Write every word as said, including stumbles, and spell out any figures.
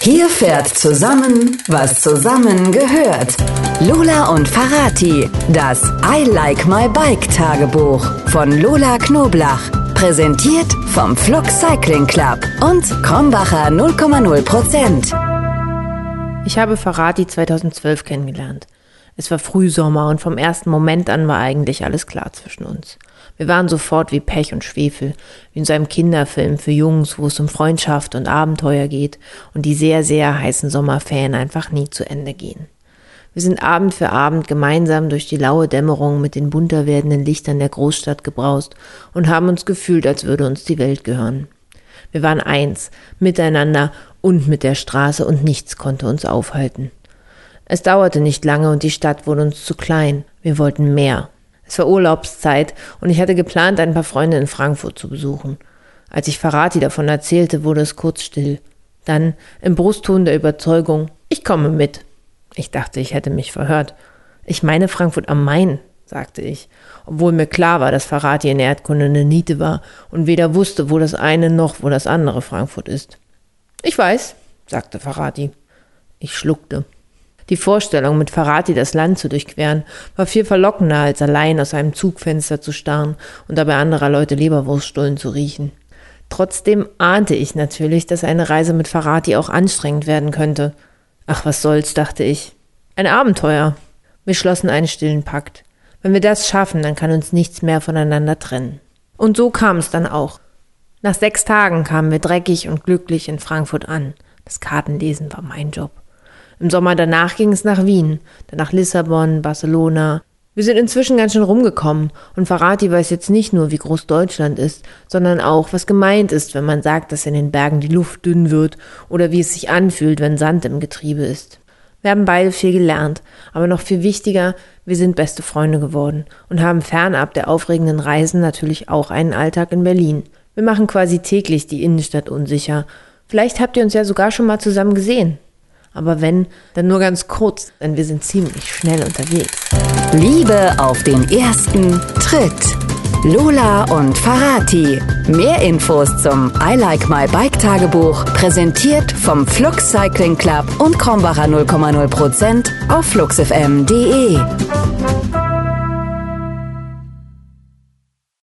Hier fährt zusammen, was zusammen gehört. Lola und Farati, das I Like My Bike Tagebuch von Lola Knoblach. Präsentiert vom Flux Cycling Club und Krombacher null Komma null Prozent. Ich habe Farati zweitausendzwölf kennengelernt. Es war Frühsommer und vom ersten Moment an war eigentlich alles klar zwischen uns. Wir waren sofort wie Pech und Schwefel, wie in so einem Kinderfilm für Jungs, wo es um Freundschaft und Abenteuer geht und die sehr, sehr heißen Sommerferien einfach nie zu Ende gehen. Wir sind Abend für Abend gemeinsam durch die laue Dämmerung mit den bunter werdenden Lichtern der Großstadt gebraust und haben uns gefühlt, als würde uns die Welt gehören. Wir waren eins, miteinander und mit der Straße und nichts konnte uns aufhalten. Es dauerte nicht lange und die Stadt wurde uns zu klein. Wir wollten mehr. Es war Urlaubszeit und ich hatte geplant, ein paar Freunde in Frankfurt zu besuchen. Als ich Farati davon erzählte, wurde es kurz still. Dann, im Brustton der Überzeugung, ich komme mit. Ich dachte, ich hätte mich verhört. Ich meine Frankfurt am Main, sagte ich, obwohl mir klar war, dass Farati in Erdkunde eine Niete war und weder wusste, wo das eine noch wo das andere Frankfurt ist. Ich weiß, sagte Farati. Ich schluckte. Die Vorstellung, mit Farati das Land zu durchqueren, war viel verlockender, als allein aus einem Zugfenster zu starren und dabei anderer Leute Leberwurststullen zu riechen. Trotzdem ahnte ich natürlich, dass eine Reise mit Farati auch anstrengend werden könnte. Ach, was soll's, dachte ich. Ein Abenteuer. Wir schlossen einen stillen Pakt. Wenn wir das schaffen, dann kann uns nichts mehr voneinander trennen. Und so kam es dann auch. Nach sechs Tagen kamen wir dreckig und glücklich in Frankfurt an. Das Kartenlesen war mein Job. Im Sommer danach ging es nach Wien, dann nach Lissabon, Barcelona. Wir sind inzwischen ganz schön rumgekommen und Farati weiß jetzt nicht nur, wie groß Deutschland ist, sondern auch, was gemeint ist, wenn man sagt, dass in den Bergen die Luft dünn wird oder wie es sich anfühlt, wenn Sand im Getriebe ist. Wir haben beide viel gelernt, aber noch viel wichtiger, wir sind beste Freunde geworden und haben fernab der aufregenden Reisen natürlich auch einen Alltag in Berlin. Wir machen quasi täglich die Innenstadt unsicher. Vielleicht habt ihr uns ja sogar schon mal zusammen gesehen. Aber wenn, dann nur ganz kurz, denn wir sind ziemlich schnell unterwegs. Liebe auf den ersten Tritt. Lola und Farati. Mehr Infos zum I Like My Bike Tagebuch, präsentiert vom Flux Cycling Club und Krombacher null Komma null Prozent auf flux f m punkt d e.